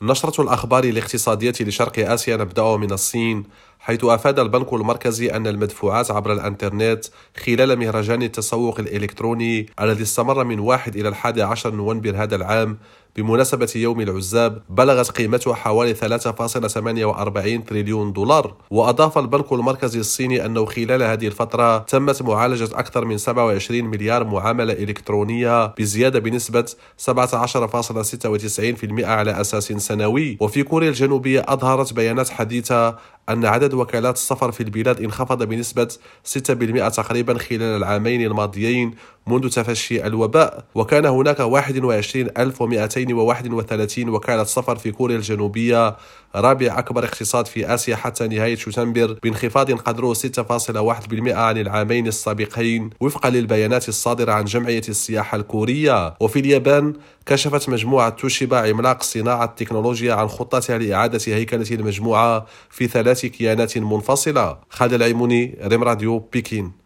نشرة الأخبار الاقتصادية لشرق آسيا نبدأ من الصين، حيث أفاد البنك المركزي أن المدفوعات عبر الإنترنت خلال مهرجان التسوق الإلكتروني الذي استمر من 1 إلى 11 نوفمبر هذا العام بمناسبة يوم العزاب بلغت قيمتها حوالي 3.48 تريليون دولار. وأضاف البنك المركزي الصيني أنه خلال هذه الفترة تمت معالجة أكثر من 27 مليار معاملة إلكترونية بزيادة بنسبة 17.96% على أساس سنوي. وفي كوريا الجنوبية أظهرت بيانات حديثة أن عدد وكالات السفر في البلاد انخفض بنسبة 6% تقريبا خلال العامين الماضيين منذ تفشي الوباء، وكان هناك 21231 وكالة سفر في كوريا الجنوبية، رابع أكبر اقتصاد في آسيا حتى نهاية شتنبر، بانخفاض قدره 6.1% عن العامين السابقين وفقا للبيانات الصادرة عن جمعية السياحة الكورية. وفي اليابان كشفت مجموعة توشيبا عملاق صناعة التكنولوجيا عن خطتها لإعادة هيكلة المجموعة في 3 كيانات منفصلة. خالد العيموني، ريم راديو، بكين.